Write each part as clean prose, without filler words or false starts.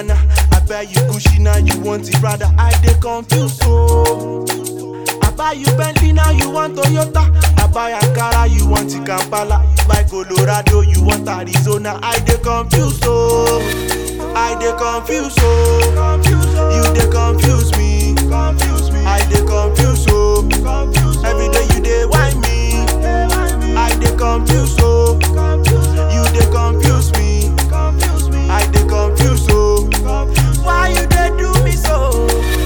Gabbana. I buy you Gucci, now you want it, brother. I dey confused, so I buy you Bentley, now you want Toyota. I buy Ankara, you want it, Kampala. Buy Colorado, you want Arizona. I dey confused, so I dey confused, so you dey confuse me. I dey confused, so every day you dey whine me. I dey confused, so you dey confuse me. I dey confused, so why you dey do me so?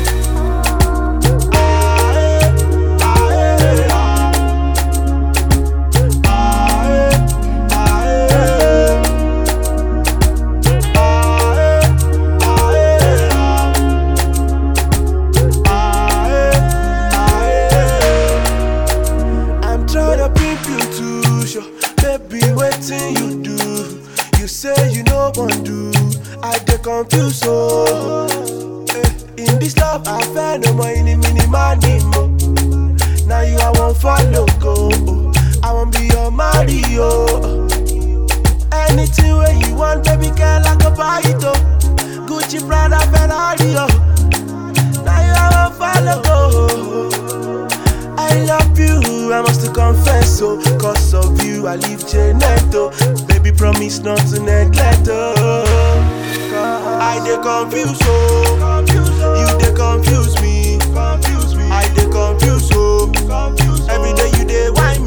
Baby, wetin you do? You say you no wan do. I dey confused, so in this love I feel no more any mini money mo. Now you I wan follow go. I wan be your Mario. Anything where you want, baby girl, I go buy it oh. Gucci, Prada, Ferrari oh. Now you I wan follow go. I love you, I must confess, so cause of you, I leave Janeto. Baby, promise not to neglect, I dey confused, so you dey confuse me. I dey confused, so every day you dey whine me.